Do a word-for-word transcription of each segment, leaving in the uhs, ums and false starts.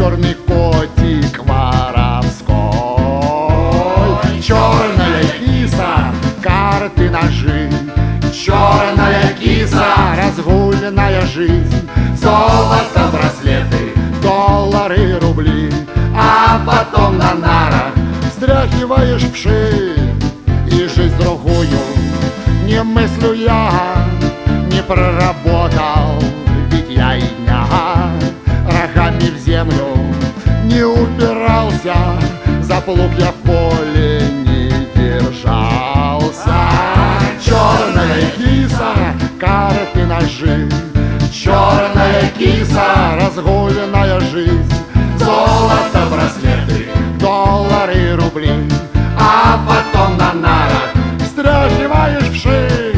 черный котик воровской. Черная киса, карты, ножи, черная киса, разгульная жизнь. Золото, браслеты, доллары, рубли, а потом на нарах встряхиваешь вши. И жизнь другую не мыслю я, не проработал, ведь я и дня рогами в землю не упирался, за плуг я в поле не держался. Черная киса, карты, ножи, черная киса, разгульная жизнь. Золото, браслеты, доллары, рубли, а потом на нарах встряхиваешь вши.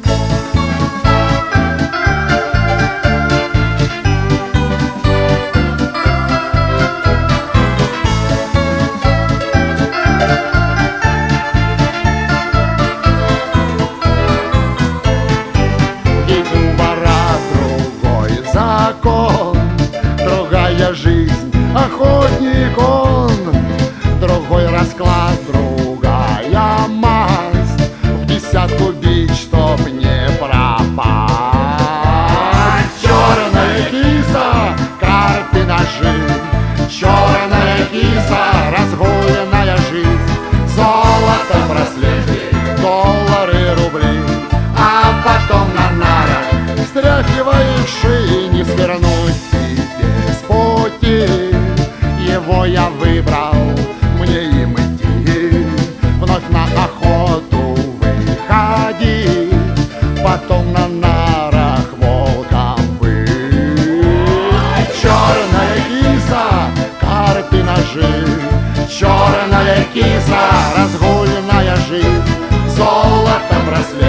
Ведь у вора другой закон, другая жизнь, охотник он, другой расклад, другая масть, в десятку бить, чтоб не пропасть. Черная киса, карты, ножи, черная киса, разгульная жизнь. Золото, браслеты, доллары, рубли, а потом на нарах встряхиваешь шеи. Не свернуть тебе с пути, его я выбрал, мне им идти, вновь на охоту выходить, потом на нарах волком быть. Черная киса, карты, ножи, черная киса, разгульная жизнь. Золото, браслет,